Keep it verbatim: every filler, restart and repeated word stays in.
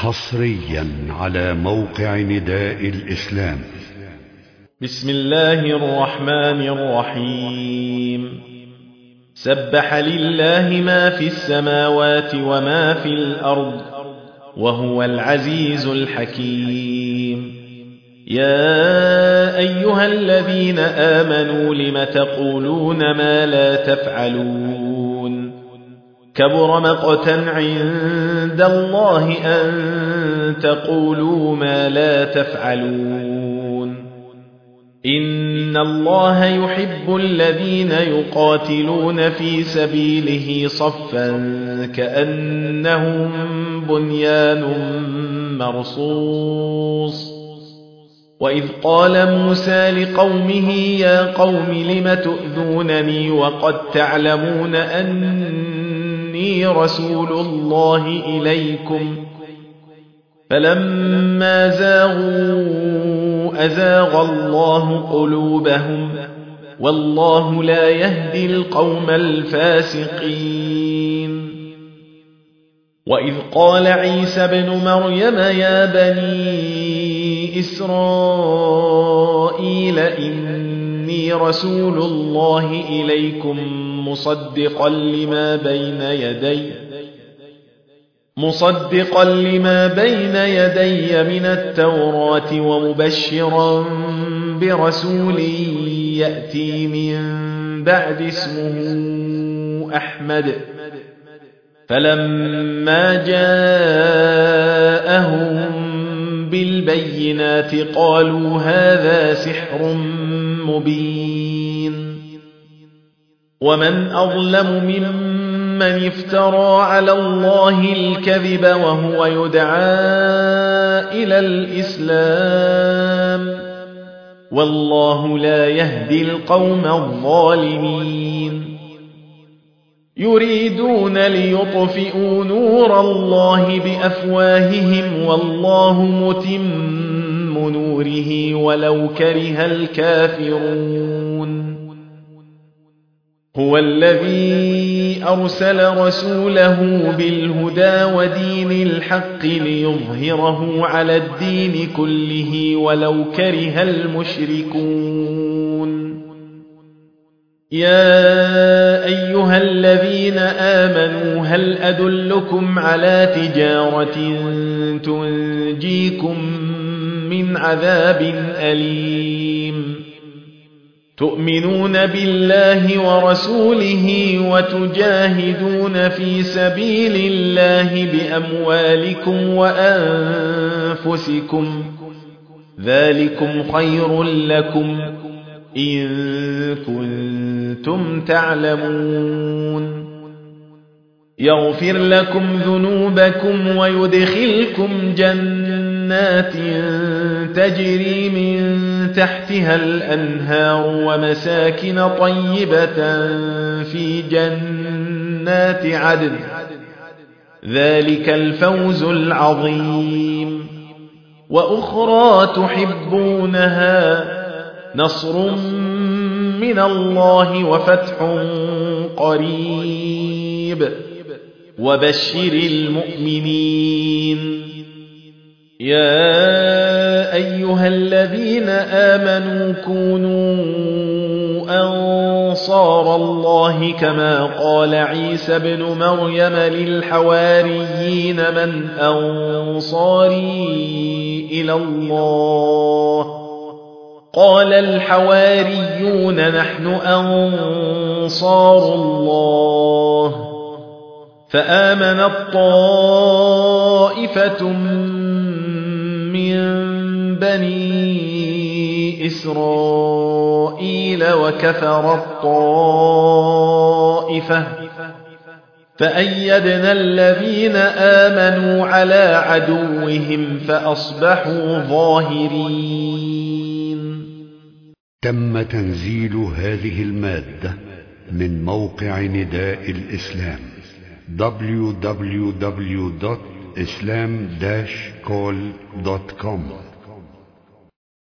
حصريا على موقع نداء الإسلام. بسم الله الرحمن الرحيم. سبح لله ما في السماوات وما في الأرض وهو العزيز الحكيم. يا أيها الذين آمنوا لم تقولون ما لا تفعلون كبر مقتا عند الله أن تقولوا ما لا تفعلون. إن الله يحب الذين يقاتلون في سبيله صفا كأنهم بنيان مرصوص. وإذ قال موسى لقومه يا قوم لم تؤذونني وقد تعلمون أني رسول الله إليكم فلما زاغوا أزاغ الله قلوبهم والله لا يهدي القوم الفاسقين. وإذ قال عيسى بن مريم يا بني إسرائيل إني رسول الله إليكم مصدقا لما بين يدي مصدقا لما بين يدي من التوراة ومبشرا برسول يأتي من بعد اسمه أحمد. فلما جاءهم بالبينات قالوا هذا سحر مبين. ومن أظلم ممن افترى على الله الكذب وهو يدعى إلى الإسلام والله لا يهدي القوم الظالمين. يريدون ليطفئوا نور الله بأفواههم والله متم نوره ولو كره الكافرون. هو الذي أرسل رسوله بالهدى ودين الحق ليظهره على الدين كله ولو كره المشركون. يا أيها الذين آمنوا هل أدلكم على تجارة تنجيكم من عذاب أليم تؤمنون بالله ورسوله وتجاهدون في سبيل الله بأموالكم وأنفسكم ذلكم خير لكم إن كنتم تعلمون. يغفر لكم ذنوبكم ويدخلكم جنات تجري من تحتها الأنهار ومساكن طيبة في جنات عدن ذلك الفوز العظيم. وأخرى تحبونها نصر من الله وفتح قريب وبشر المؤمنين. يا أيها الذين آمنوا كونوا أنصار الله كما قال عيسى بن مريم للحواريين من أنصاري إلى الله قال الحواريون نحن أنصار الله. فآمنت طائفة من بني إسرائيل وكفرت طائفة فأيدنا الذين آمنوا على عدوهم فأصبحوا ظاهرين. تم تنزيل هذه المادة من موقع نداء الإسلام دبليو دبليو دبليو دوت إسلام داش كول دوت كوم.